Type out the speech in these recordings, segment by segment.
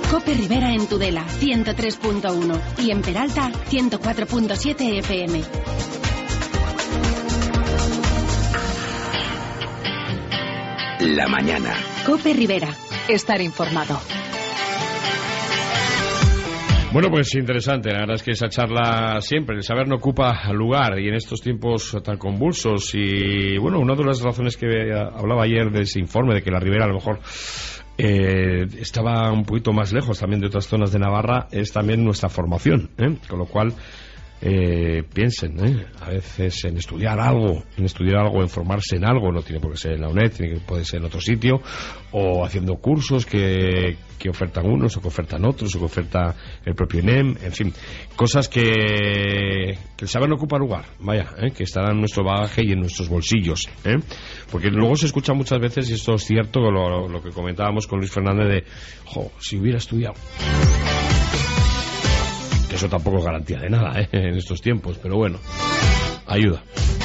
Cope Rivera en Tudela, 103.1 y en Peralta, 104.7 FM. La mañana. Cope Rivera. Estar informado. Bueno, pues interesante. La verdad es que esa charla siempre, el saber no ocupa lugar, y en estos tiempos tan convulsos. Y bueno, una de las razones que hablaba ayer de ese informe, de que la Ribera a lo mejor estaba un poquito más lejos también de otras zonas de Navarra, es también nuestra formación, con lo cual piensen a veces en estudiar algo, en formarse en algo. No tiene por qué ser en la UNED, puede ser en otro sitio, o haciendo cursos que ofertan unos o que ofertan otros o que oferta el propio INEM, en fin, cosas que el saber no ocupa lugar, vaya, que estarán en nuestro bagaje y en nuestros bolsillos, porque luego se escucha muchas veces, y esto es cierto, lo que comentábamos con Luis Fernández de si hubiera estudiado. Que eso tampoco es garantía de nada en estos tiempos, pero bueno, ayuda.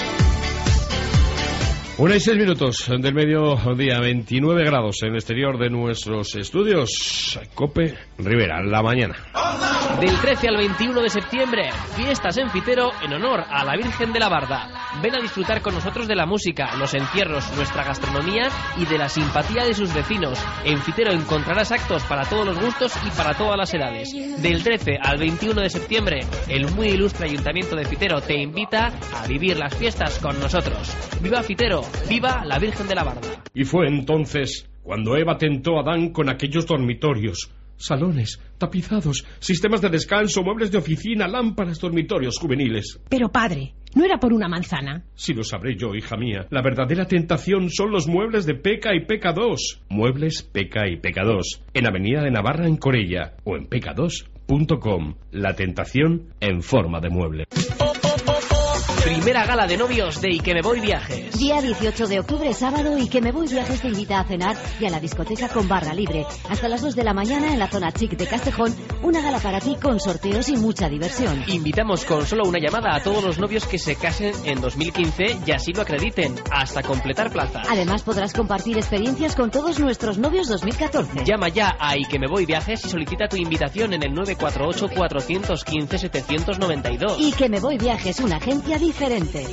1:06 del mediodía, 29 grados en el exterior de nuestros estudios. Cope Rivera, la mañana. Del 13 al 21 de septiembre, fiestas en Fitero en honor a la Virgen de la Barda. Ven a disfrutar con nosotros de la música, los encierros, nuestra gastronomía y de la simpatía de sus vecinos. En Fitero encontrarás actos para todos los gustos y para todas las edades. Del 13 al 21 de septiembre, el muy ilustre Ayuntamiento de Fitero te invita a vivir las fiestas con nosotros. ¡Viva Fitero! ¡Viva la Virgen de la Barda! Y fue entonces cuando Eva tentó a Adán con aquellos dormitorios, salones, tapizados, sistemas de descanso, muebles de oficina, lámparas, dormitorios juveniles. Pero padre, ¿no era por una manzana? Si lo sabré yo, hija mía. La verdadera tentación son los muebles de Peca y Peca 2. Muebles Peca y Peca 2. En Avenida de Navarra, en Corella. O en peca2.com. La tentación en forma de mueble. Primera gala de novios de Y que me voy viajes. Día 18 de octubre, sábado, Y que me voy viajes te invita a cenar y a la discoteca con barra libre. Hasta las 2 de la mañana en la zona chic de Castejón, una gala para ti con sorteos y mucha diversión. Invitamos con solo una llamada a todos los novios que se casen en 2015 y así lo acrediten, hasta completar plazas. Además podrás compartir experiencias con todos nuestros novios 2014. Llama ya a Y que me voy viajes y solicita tu invitación en el 948 415 792. Y que me voy viajes, una agencia diferente.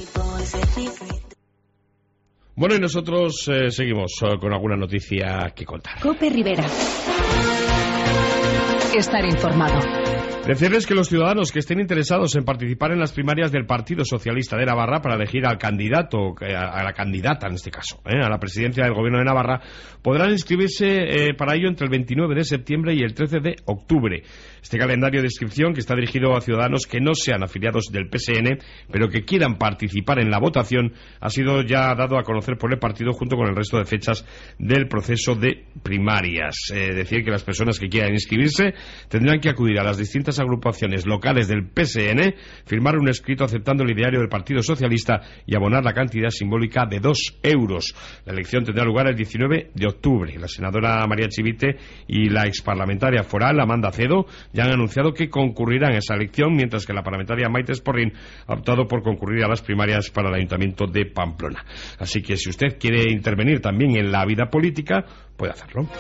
Bueno, y nosotros seguimos con alguna noticia que contar. Cope Rivera. Estar informado. Decirles que los ciudadanos que estén interesados en participar en las primarias del Partido Socialista de Navarra para elegir al candidato, a la candidata en este caso, a la presidencia del Gobierno de Navarra, podrán inscribirse para ello entre el 29 de septiembre y el 13 de octubre. Este calendario de inscripción, que está dirigido a ciudadanos que no sean afiliados del PSN, pero que quieran participar en la votación, ha sido ya dado a conocer por el partido junto con el resto de fechas del proceso de primarias. Decir que las personas que quieran inscribirse tendrán que acudir a las distintas agrupaciones locales del PSN, firmar un escrito aceptando el ideario del Partido Socialista y abonar la cantidad simbólica de 2 euros. La elección tendrá lugar el 19 de octubre. La senadora María Chivite y la exparlamentaria foral Amanda Cedo ya han anunciado que concurrirán a esa elección, mientras que la parlamentaria Maite Esporrín ha optado por concurrir a las primarias para el Ayuntamiento de Pamplona. Así que si usted quiere intervenir también en la vida política, puede hacerlo.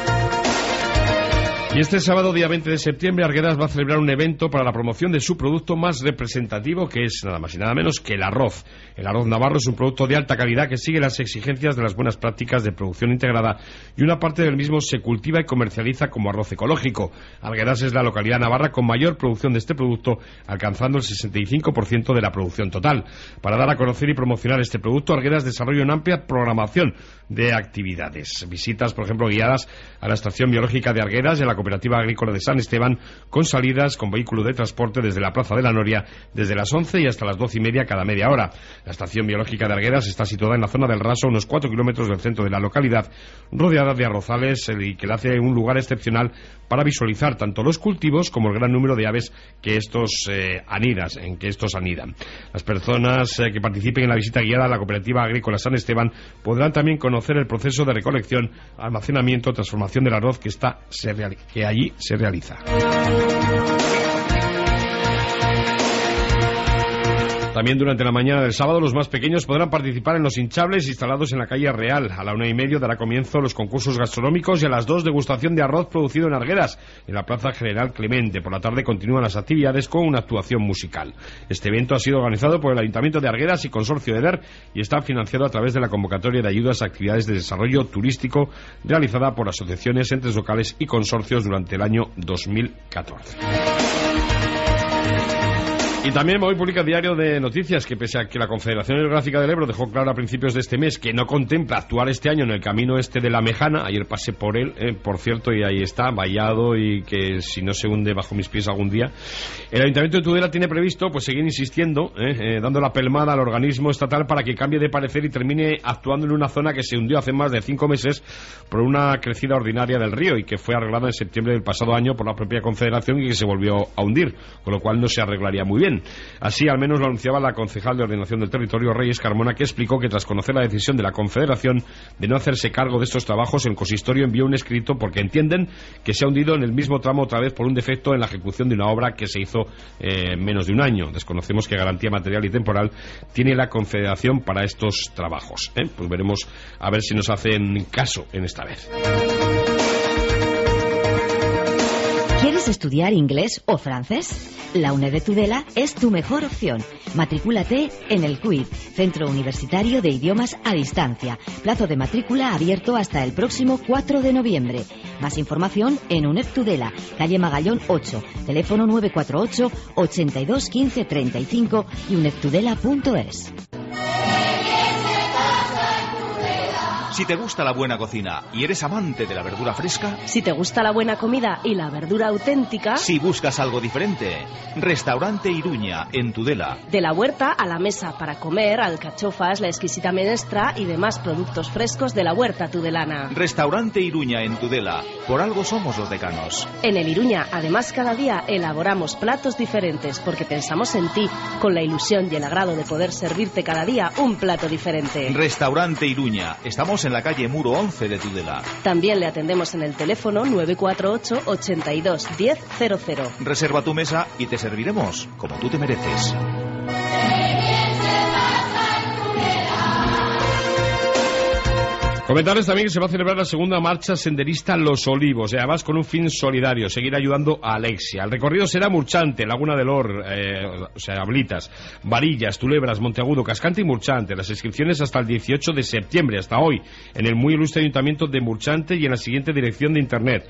Y este sábado, día 20 de septiembre, Arguedas va a celebrar un evento para la promoción de su producto más representativo, que es nada más y nada menos que el arroz. El arroz navarro es un producto de alta calidad que sigue las exigencias de las buenas prácticas de producción integrada, y una parte del mismo se cultiva y comercializa como arroz ecológico. Arguedas es la localidad navarra con mayor producción de este producto, alcanzando el 65% de la producción total. Para dar a conocer y promocionar este producto, Arguedas desarrolla una amplia programación de actividades. Visitas, por ejemplo, guiadas a la estación biológica de Arguedas y a la Cooperativa Agrícola de San Esteban, con salidas con vehículo de transporte desde la Plaza de la Noria desde las 11 y hasta las 12:30 cada media hora. La estación biológica de Arguedas está situada en la zona del Raso, unos 4 kilómetros del centro de la localidad, rodeada de arrozales, y que le hace un lugar excepcional para visualizar tanto los cultivos como el gran número de aves que estos anidan. Las personas que participen en la visita guiada a la Cooperativa Agrícola San Esteban podrán también conocer el proceso de recolección, almacenamiento, transformación del arroz que allí se realiza. También durante la mañana del sábado los más pequeños podrán participar en los hinchables instalados en la calle Real. A la 1:30 dará comienzo los concursos gastronómicos y a las 2 degustación de arroz producido en Arguedas, en la Plaza General Clemente. Por la tarde continúan las actividades con una actuación musical. Este evento ha sido organizado por el Ayuntamiento de Arguedas y Consorcio EDER y está financiado a través de la convocatoria de ayudas a actividades de desarrollo turístico realizada por asociaciones, entes locales y consorcios durante el año 2014. Y también hoy publica el Diario de Noticias que pese a que la Confederación Hidrográfica del Ebro dejó claro a principios de este mes que no contempla actuar este año en el camino este de la Mejana, ayer pasé por él, por cierto, y ahí está, vallado y que si no se hunde bajo mis pies algún día, el Ayuntamiento de Tudela tiene previsto pues seguir insistiendo, dando la pelmada al organismo estatal para que cambie de parecer y termine actuando en una zona que se hundió hace más de 5 meses por una crecida ordinaria del río y que fue arreglada en septiembre del pasado año por la propia Confederación y que se volvió a hundir, con lo cual no se arreglaría muy bien. Así al menos lo anunciaba la concejal de Ordenación del Territorio, Reyes Carmona, que explicó que tras conocer la decisión de la Confederación de no hacerse cargo de estos trabajos, el consistorio envió un escrito porque entienden que se ha hundido en el mismo tramo otra vez por un defecto en la ejecución de una obra que se hizo menos de un año. Desconocemos qué garantía material y temporal tiene la Confederación para estos trabajos. Pues veremos a ver si nos hacen caso en esta vez. ¿Quieres estudiar inglés o francés? La UNED de Tudela es tu mejor opción. Matrículate en el CUID, Centro Universitario de Idiomas a Distancia. Plazo de matrícula abierto hasta el próximo 4 de noviembre. Más información en UNED Tudela, calle Magallón 8, teléfono 948 82 15 35 y unedtudela.es. Si te gusta la buena cocina y eres amante de la verdura fresca, si te gusta la buena comida y la verdura auténtica, si buscas algo diferente, Restaurante Iruña en Tudela. De la huerta a la mesa para comer, alcachofas, la exquisita menestra y demás productos frescos de la huerta tudelana. Restaurante Iruña en Tudela. Por algo somos los decanos. En el Iruña, además, cada día elaboramos platos diferentes porque pensamos en ti, con la ilusión y el agrado de poder servirte cada día un plato diferente. Restaurante Iruña. Estamos en la calle Muro 11 de Tudela. También le atendemos en el teléfono 948 82 1000. Reserva tu mesa y te serviremos como tú te mereces. Comentarles también que se va a celebrar la segunda marcha senderista Los Olivos, y además con un fin solidario, seguir ayudando a Alexia. El recorrido será Murchante, Laguna del Or, Ablitas, Varillas, Tulebras, Monteagudo, Cascante y Murchante. Las inscripciones hasta el 18 de septiembre, hasta hoy, en el muy ilustre Ayuntamiento de Murchante y en la siguiente dirección de internet,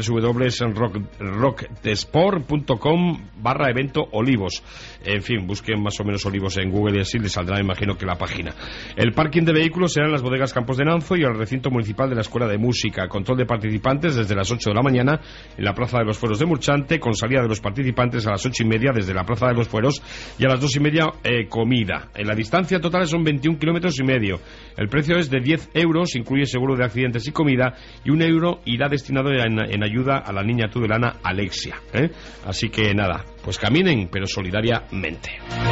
www.rockdesport.com/evento Olivos. En fin, busquen más o menos Olivos en Google y así les saldrá, imagino, que la página. El parking de vehículos será en las bodegas Campos de Nanzo y el recinto municipal de la Escuela de Música. Control de participantes desde las 8 de la mañana en la Plaza de los Fueros de Murchante, con salida de los participantes a las 8:30 desde la Plaza de los Fueros y a las 2:30 comida. En la distancia total son 21,5 kilómetros. El precio es de 10 euros, incluye seguro de accidentes y comida, y 1 euro irá destinado en ayuda a la niña tudelana Alexia. Así que nada, pues caminen, pero solidariamente.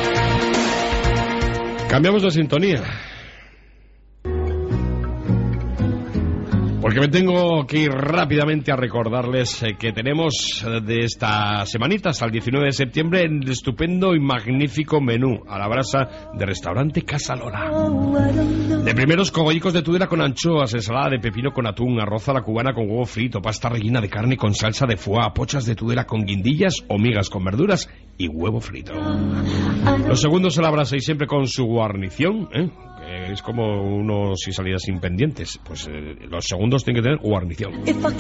Cambiamos de sintonía, porque me tengo que ir rápidamente a recordarles que tenemos de esta semanita hasta el 19 de septiembre el estupendo y magnífico menú a la brasa de Restaurante Casa Lola. De primeros, cogollicos de Tudela con anchoas, ensalada de pepino con atún, arroz a la cubana con huevo frito, pasta rellena de carne con salsa de foie, pochas de Tudela con guindillas o migas con verduras y huevo frito. Los segundos a la brasa y siempre con su guarnición, es como uno si saliera sin pendientes, pues los segundos tienen que tener guarnición.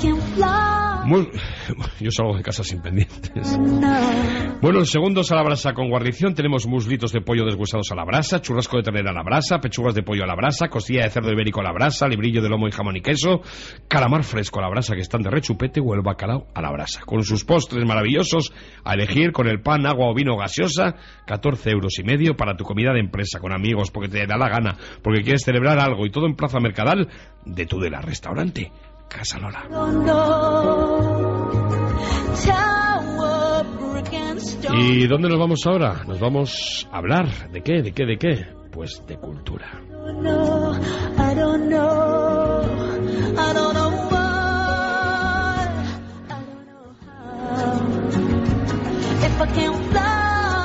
Yo salgo de casa sin pendientes. Bueno, los segundos a la brasa con guarnición tenemos muslitos de pollo deshuesados a la brasa, churrasco de ternera a la brasa, pechugas de pollo a la brasa, costilla de cerdo ibérico a la brasa, librillo de lomo y jamón y queso, calamar fresco a la brasa que están de rechupete o el bacalao a la brasa. Con sus postres maravillosos a elegir con el pan, agua o vino gaseosa, 14,5 euros para tu comida de empresa, con amigos, porque te da la gana, porque quieres celebrar algo, y todo en Plaza Mercadal de Tudela. Restaurante Casa Lola. ¿Y dónde nos vamos ahora? Nos vamos a hablar ¿de qué? ¿De qué? ¿De qué? Pues de cultura.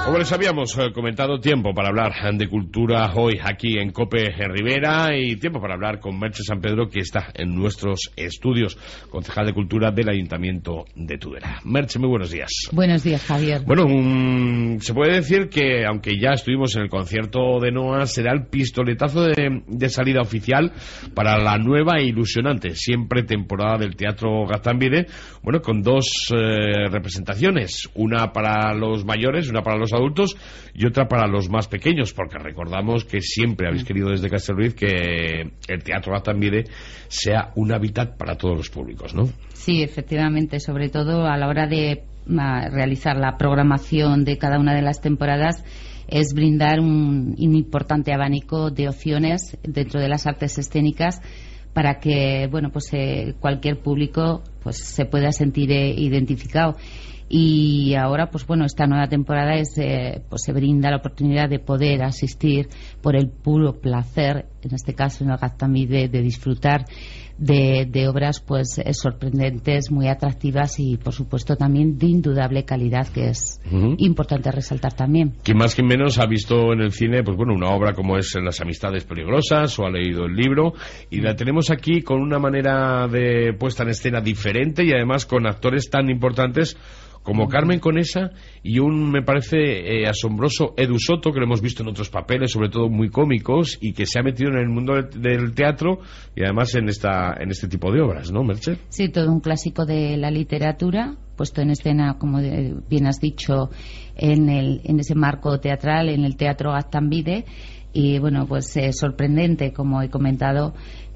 Como les habíamos comentado, tiempo para hablar de cultura hoy aquí en COPE Rivera y tiempo para hablar con Merche San Pedro, que está en nuestros estudios, concejal de Cultura del Ayuntamiento de Tudela. Merche, muy buenos días. Buenos días, Javier. Bueno, se puede decir que, aunque ya estuvimos en el concierto de Noa, será el pistoletazo de salida oficial para la nueva e ilusionante siempre temporada del Teatro Gaztambide, bueno, con dos representaciones, una para los mayores, una para los adultos y otra para los más pequeños, porque recordamos que siempre habéis querido desde Castelruiz que el Teatro Gaztambide sea un hábitat para todos los públicos, ¿no? Sí, efectivamente, sobre todo a la hora de realizar la programación de cada una de las temporadas, es brindar un importante abanico de opciones dentro de las artes escénicas para que, bueno, pues cualquier público pues se pueda sentir identificado. Y ahora, pues bueno, esta nueva temporada pues se brinda la oportunidad de poder asistir por el puro placer, en este caso en el Gaztambide, de disfrutar de obras pues sorprendentes, muy atractivas y por supuesto también de indudable calidad, que es importante resaltar también. Quien más que menos ha visto en el cine pues bueno, una obra como es Las amistades peligrosas, o ha leído el libro, y la tenemos aquí con una manera de puesta en escena diferente y además con actores tan importantes como Carmen Conesa y un, me parece, asombroso Edu Soto, que lo hemos visto en otros papeles, sobre todo muy cómicos, y que se ha metido en el mundo del teatro y además en este tipo de obras, ¿no, Merche? Sí, todo un clásico de la literatura, puesto en escena, como bien has dicho, en ese marco teatral, en el Teatro Gaztambide. Y bueno, pues sorprendente, como he comentado,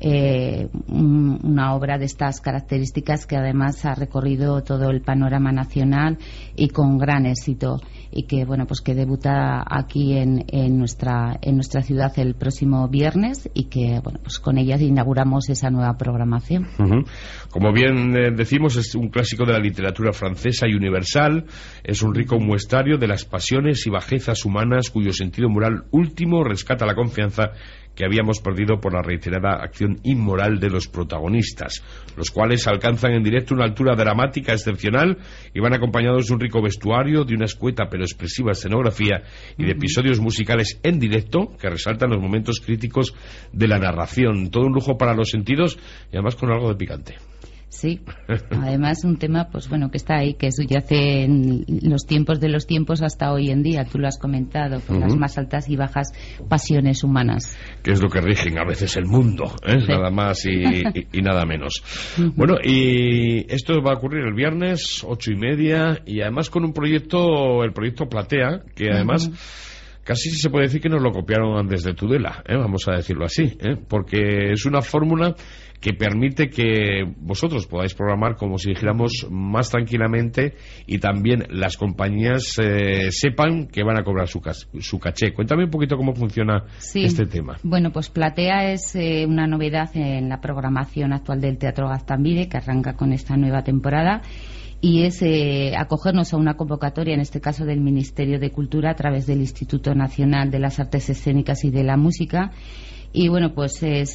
una obra de estas características que además ha recorrido todo el panorama nacional y con gran éxito, y que bueno, pues que debuta aquí en nuestra ciudad el próximo viernes, y que bueno, pues con ella inauguramos esa nueva programación. Como bien decimos, es un clásico de la literatura francesa y universal, es un rico muestrario de las pasiones y bajezas humanas cuyo sentido moral último rescata la confianza que habíamos perdido por la reiterada acción inmoral de los protagonistas, los cuales alcanzan en directo una altura dramática excepcional y van acompañados de un rico vestuario, de una escueta pero expresiva escenografía y de episodios musicales en directo que resaltan los momentos críticos de la narración. Todo un lujo para los sentidos y además con algo de picante. Sí, además un tema pues bueno que está ahí, que subyace en los tiempos de los tiempos hasta hoy en día, tú lo has comentado, con las más altas y bajas pasiones humanas. Que es lo que rigen a veces el mundo, ¿eh? Sí. Nada más y nada menos. Bueno, y esto va a ocurrir el viernes 8:30 y además con un proyecto, el proyecto Platea, que además casi se puede decir que nos lo copiaron desde Tudela, vamos a decirlo así, porque es una fórmula que permite que vosotros podáis programar, como si dijéramos, más tranquilamente, y también las compañías sepan que van a cobrar su caché. Cuéntame un poquito cómo funciona este tema. Bueno, pues Platea es una novedad en la programación actual del Teatro Gaztambide, que arranca con esta nueva temporada, y es acogernos a una convocatoria, en este caso del Ministerio de Cultura, a través del Instituto Nacional de las Artes Escénicas y de la Música. Y bueno, pues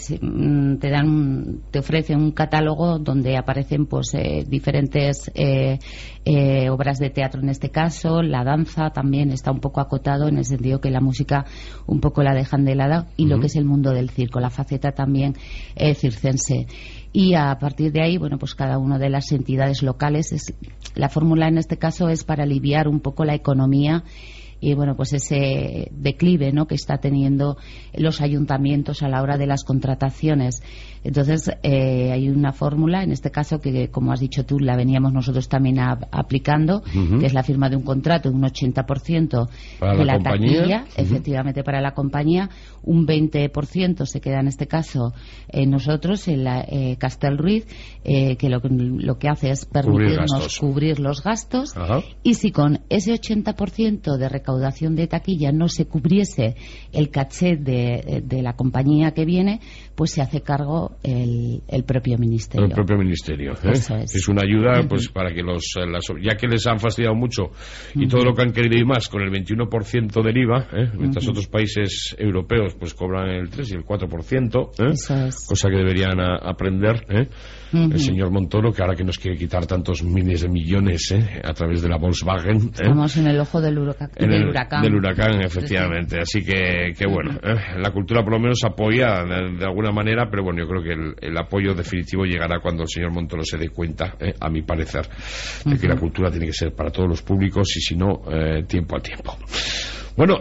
te ofrecen un catálogo donde aparecen pues diferentes obras de teatro, en este caso la danza también está un poco acotado, en el sentido que la música un poco la dejan de lado, y lo que es el mundo del circo, la faceta también circense. Y a partir de ahí, bueno, pues cada una de las entidades locales, la fórmula en este caso es para aliviar un poco la economía y bueno, pues ese declive, ¿no?, que está teniendo los ayuntamientos a la hora de las contrataciones. Entonces hay una fórmula, en este caso, que como has dicho tú, la veníamos nosotros también aplicando, que es la firma de un contrato de un 80% de la taquilla, efectivamente, para la compañía, un 20% se queda en este caso en nosotros, en la Castelruiz, que lo que hace es permitirnos cubrir los gastos. Y si con ese 80% de recaudación de taquilla no se cubriese el caché de la compañía que viene, pues se hace cargo el propio ministerio. El propio ministerio, ¿eh? Eso es una ayuda, pues para que ya que les han fastidiado mucho y todo lo que han querido y más con el 21% del IVA, mientras otros países europeos pues cobran el 3 y el 4%, Eso es. cosa que deberían aprender, el señor Montoro, que ahora que nos quiere quitar tantos miles de millones a través de la Volkswagen. Estamos en el ojo del huracán. Del huracán, efectivamente. Así que bueno, la cultura por lo menos apoya de alguna manera, pero bueno, yo creo que el apoyo definitivo llegará cuando el señor Montoro se dé cuenta, a mi parecer, de que la cultura tiene que ser para todos los públicos y si no, tiempo a tiempo. Bueno,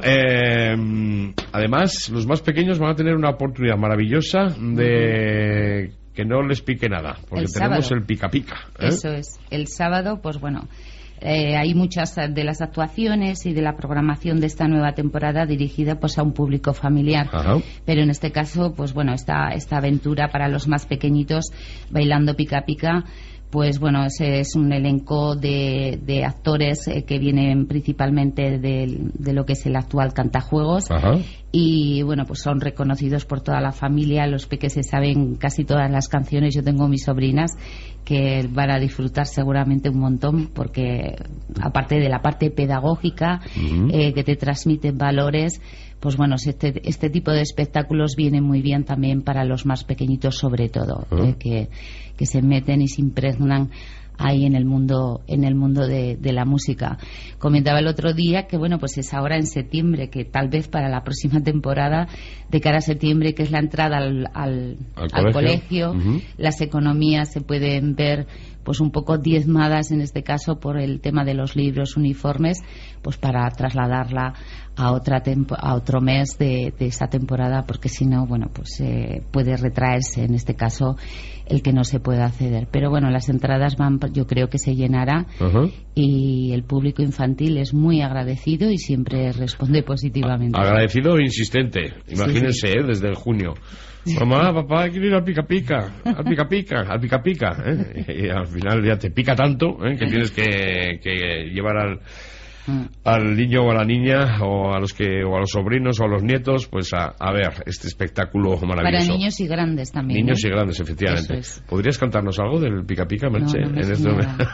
además, los más pequeños van a tener una oportunidad maravillosa de que no les pique nada, porque tenemos el pica pica. Eso es. El sábado, pues bueno, hay muchas de las actuaciones y de la programación de esta nueva temporada dirigida pues a un público familiar. Ajá. Pero en este caso, pues bueno, esta aventura para los más pequeñitos, Bailando Pica Pica, pues bueno, ese es un elenco de actores que vienen principalmente de lo que es el actual Cantajuegos. Ajá. Y bueno, pues son reconocidos por toda la familia, los peques se saben casi todas las canciones. Yo tengo mis sobrinas que van a disfrutar seguramente un montón, porque aparte de la parte pedagógica, que te transmiten valores, pues bueno, este tipo de espectáculos vienen muy bien también para los más pequeñitos, sobre todo, que se meten y se impregnan ahí en el mundo de la música. Comentaba el otro día que bueno, pues es ahora en septiembre, que tal vez para la próxima temporada, de cara a septiembre, que es la entrada al colegio, las economías se pueden ver pues un poco diezmadas en este caso por el tema de los libros, uniformes, pues para trasladarla a otro mes de esa temporada, porque si no, bueno, pues puede retraerse en este caso el que no se pueda acceder. Pero bueno, las entradas yo creo que se llenará, y el público infantil es muy agradecido y siempre responde positivamente. Agradecido e insistente, imagínense, sí. Desde junio. Mamá, papá, quiero ir al pica pica, al pica pica, al pica pica, y al final ya te pica tanto, que tienes que llevar al niño o a la niña o a los sobrinos o a los nietos, pues a ver este espectáculo maravilloso. Para niños y grandes también. Niños y grandes, efectivamente. ¿Podrías cantarnos algo del pica pica, Merche? No, en este momento.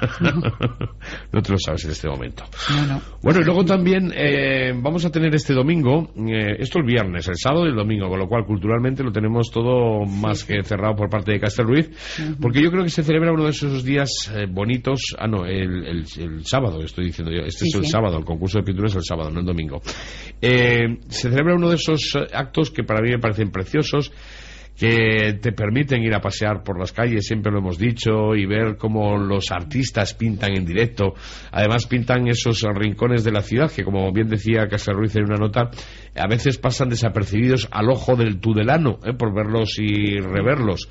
No te lo sabes en este momento. No. Bueno, y luego también vamos a tener este domingo, esto el viernes, el sábado y el domingo, con lo cual culturalmente lo tenemos todo más que cerrado por parte de Castelruiz, porque yo creo que se celebra uno de esos días bonitos. El sábado, estoy diciendo yo. Es el sábado, el concurso de pintura es el sábado, no el domingo. Se celebra uno de esos actos que para mí me parecen preciosos, que te permiten ir a pasear por las calles, siempre lo hemos dicho, y ver cómo los artistas pintan en directo. Además pintan esos rincones de la ciudad que, como bien decía Castelruiz en una nota, a veces pasan desapercibidos al ojo del tudelano, por verlos y reverlos.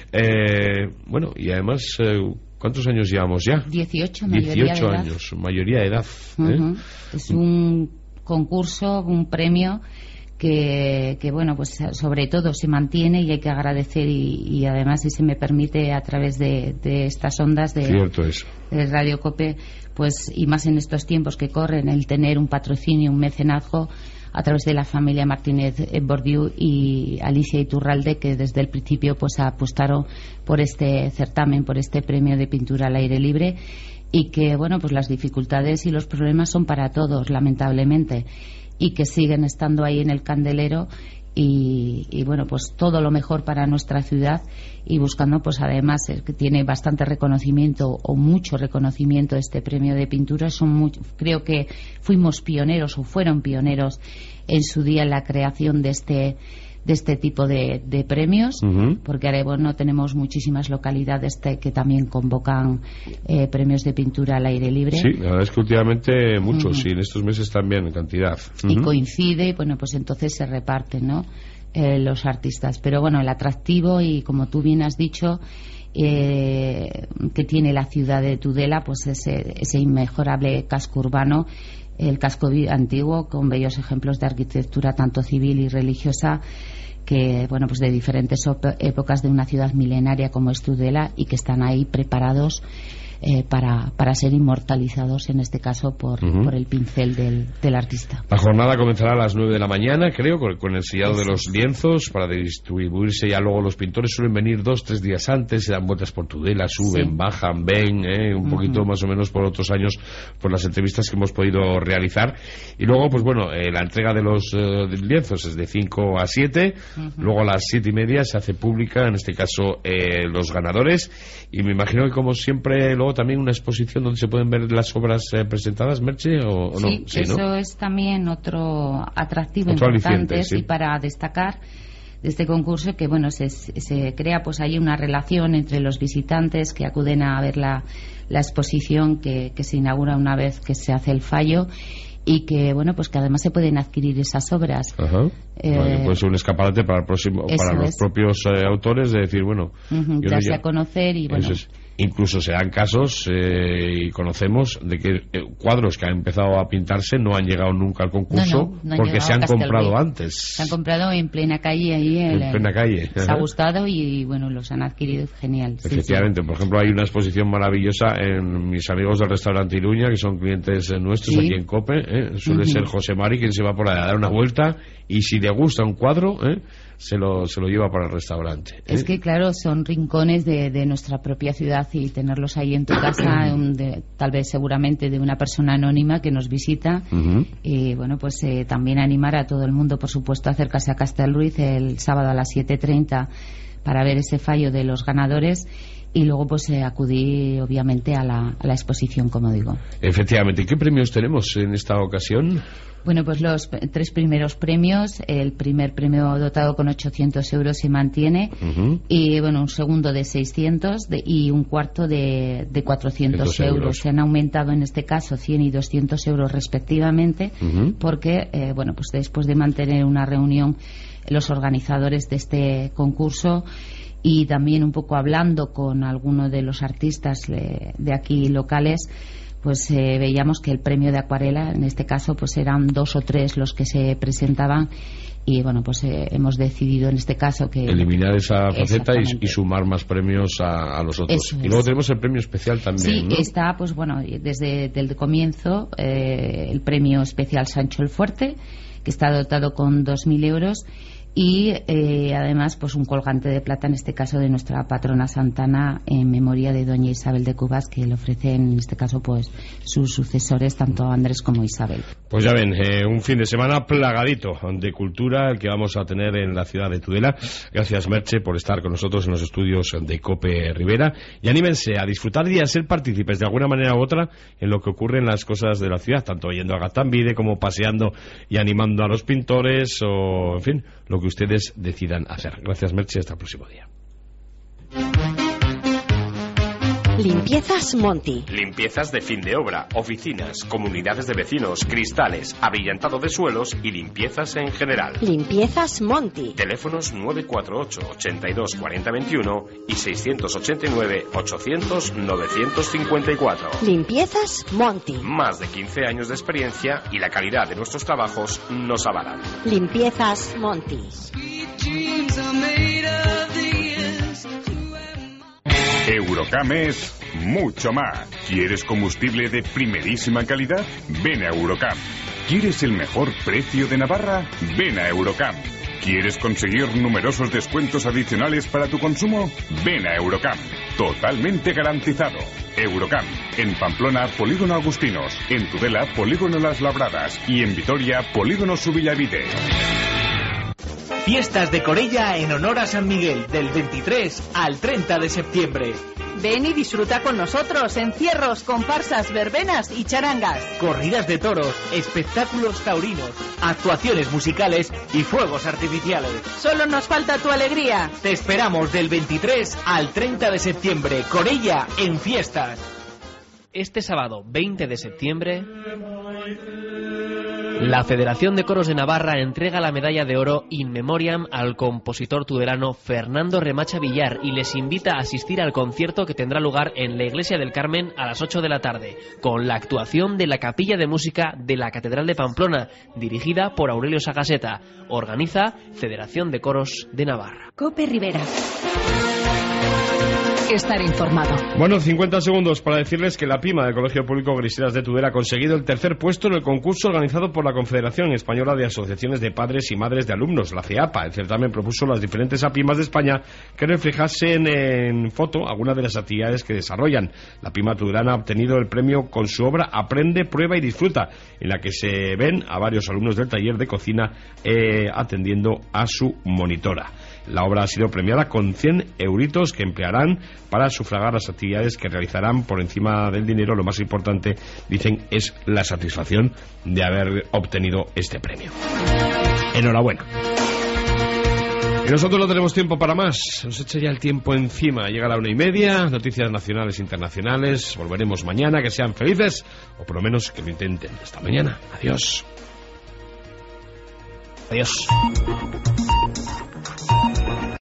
Bueno, y además, ¿cuántos años llevamos ya? 18 años, mayoría de edad. Es un concurso, un premio que bueno, pues sobre todo se mantiene, y hay que agradecer, y además, si se me permite, a través de estas ondas de Radio Cope, pues, y más en estos tiempos que corren, el tener un patrocinio, un mecenazgo a través de la familia Martínez Bordiú y Alicia Iturralde, que desde el principio pues apostaron por este certamen, por este premio de pintura al aire libre, y que bueno, pues las dificultades y los problemas son para todos, lamentablemente, y que siguen estando ahí en el candelero, y bueno, pues todo lo mejor para nuestra ciudad, y buscando pues además que tiene bastante reconocimiento, o mucho reconocimiento, este premio de pintura. Creo que fuimos pioneros, o fueron pioneros en su día en la creación de este tipo de premios, porque ahora bueno, tenemos muchísimas localidades que también convocan premios de pintura al aire libre. Sí, la verdad es que últimamente muchos, y en estos meses también en cantidad. Y coincide, bueno, pues entonces se reparten, ¿no? Los artistas. Pero bueno, el atractivo, y como tú bien has dicho, que tiene la ciudad de Tudela, pues ese inmejorable casco urbano, el casco antiguo, con bellos ejemplos de arquitectura tanto civil y religiosa, que bueno, pues de diferentes épocas de una ciudad milenaria como es Tudela, y que están ahí preparados para ser inmortalizados, en este caso por el pincel del artista. La jornada comenzará a las 9 de la mañana, creo, con el sellado de los lienzos para distribuirse. Ya luego los pintores suelen venir 2-3 días antes, se dan vueltas por Tudela, suben, bajan, ven, un poquito más o menos por otros años, por las entrevistas que hemos podido realizar. Y luego, pues bueno, la entrega de los lienzos es de 5 a 7, luego a las 7:30 se hace pública, en este caso, los ganadores, y me imagino que, como siempre, luego también una exposición donde se pueden ver las obras presentadas, Merche, ¿o no? Sí, eso, ¿no? Es también otro atractivo importante, y para destacar de este concurso, que bueno, se crea pues ahí una relación entre los visitantes que acuden a ver la exposición que se inaugura una vez que se hace el fallo, y que bueno, pues que además se pueden adquirir esas obras. Puede ser un escaparate para los propios autores, de decir, bueno, darse a conocer. Y bueno, incluso se dan casos, y conocemos, de que cuadros que han empezado a pintarse no han llegado nunca al concurso, no porque se han comprado antes. Se han comprado en plena calle, ahí en plena calle. Les ha gustado y bueno, los han adquirido. Genial. Efectivamente, por ejemplo, hay una exposición maravillosa en mis amigos del restaurante Iruña, que son clientes nuestros aquí en COPE, suele ser José Mari quien se va por ahí a dar una vuelta, y si le gusta un cuadro, se lo lleva para el restaurante. Es que claro, son rincones de nuestra propia ciudad, y tenerlos ahí en tu casa, tal vez seguramente de una persona anónima que nos visita. Y bueno, pues también animar a todo el mundo, por supuesto, a acercarse a Castelruiz el sábado a las 7:30 para ver ese fallo de los ganadores, y luego pues acudir obviamente a la exposición, como digo. Efectivamente. ¿Qué premios tenemos en esta ocasión? Bueno, pues los 3 primeros premios. El primer premio dotado con 800 euros se mantiene, y bueno, un segundo de 600 y un cuarto de 400 euros. Se han aumentado en este caso 100 y 200 euros respectivamente, porque bueno, pues después de mantener una reunión los organizadores de este concurso, y también un poco hablando con algunos de los artistas de aquí locales, pues veíamos que el premio de acuarela, en este caso, pues eran 2 o 3 los que se presentaban, y bueno, pues hemos decidido en este caso que eliminar esa faceta y sumar más premios a los otros. Y luego tenemos el premio especial también. Sí, ¿no? Está, pues bueno, desde el comienzo, el premio especial Sancho el Fuerte, que está dotado con 2.000 euros. Y además pues un colgante de plata, en este caso de nuestra patrona Santana, en memoria de doña Isabel de Cubas, que le ofrecen en este caso pues sus sucesores, tanto Andrés como Isabel. Pues ya ven, un fin de semana plagadito de cultura el que vamos a tener en la ciudad de Tudela. Gracias, Merche, por estar con nosotros en los estudios de COPE Rivera, y anímense a disfrutar y a ser partícipes de alguna manera u otra en lo que ocurre en las cosas de la ciudad, tanto yendo a Gaztambide como paseando y animando a los pintores, o en fin, lo que ustedes decidan hacer. Gracias, Merche, hasta el próximo día. Limpiezas Monti. Limpiezas de fin de obra, oficinas, comunidades de vecinos, cristales, abrillantado de suelos y limpiezas en general. Limpiezas Monti. Teléfonos 948 82 40 21 y 689 800 954. Limpiezas Monti. Más de 15 años de experiencia y la calidad de nuestros trabajos nos avalan. Limpiezas Monti. Eurocam es mucho más. ¿Quieres combustible de primerísima calidad? Ven a Eurocam. ¿Quieres el mejor precio de Navarra? Ven a Eurocam. ¿Quieres conseguir numerosos descuentos adicionales para tu consumo? Ven a Eurocam. Totalmente garantizado. Eurocam. En Pamplona, Polígono Agustinos. En Tudela, Polígono Las Labradas. Y en Vitoria, Polígono Subillavide. Fiestas de Corella en honor a San Miguel, del 23 al 30 de septiembre. Ven y disfruta con nosotros, encierros, comparsas, verbenas y charangas. Corridas de toros, espectáculos taurinos, actuaciones musicales y fuegos artificiales. Solo nos falta tu alegría. Te esperamos del 23 al 30 de septiembre, Corella en fiestas. Este sábado 20 de septiembre... la Federación de Coros de Navarra entrega la medalla de oro in memoriam al compositor tudelano Fernando Remacha Villar y les invita a asistir al concierto que tendrá lugar en la Iglesia del Carmen a las 8 de la tarde, con la actuación de la Capilla de Música de la Catedral de Pamplona, dirigida por Aurelio Sagaseta. Organiza Federación de Coros de Navarra. COPE Rivera. estar informado. Bueno, 50 segundos para decirles que la PIMA del Colegio Público Griseras de Tudela ha conseguido el tercer puesto en el concurso organizado por la Confederación Española de Asociaciones de Padres y Madres de Alumnos, la CEAPA. El certamen propuso las diferentes APIMAs de España que reflejasen en foto algunas de las actividades que desarrollan. La PIMA tudelana ha obtenido el premio con su obra Aprende, Prueba y Disfruta, en la que se ven a varios alumnos del taller de cocina atendiendo a su monitora. La obra ha sido premiada con 100 euritos que emplearán para sufragar las actividades que realizarán. Por encima del dinero, lo más importante, dicen, es la satisfacción de haber obtenido este premio. Enhorabuena. Y nosotros no tenemos tiempo para más. Nos echa ya el tiempo encima. Llega la 1:30, noticias nacionales e internacionales. Volveremos mañana. Que sean felices, o por lo menos que lo intenten. Hasta mañana. Adiós. Adiós.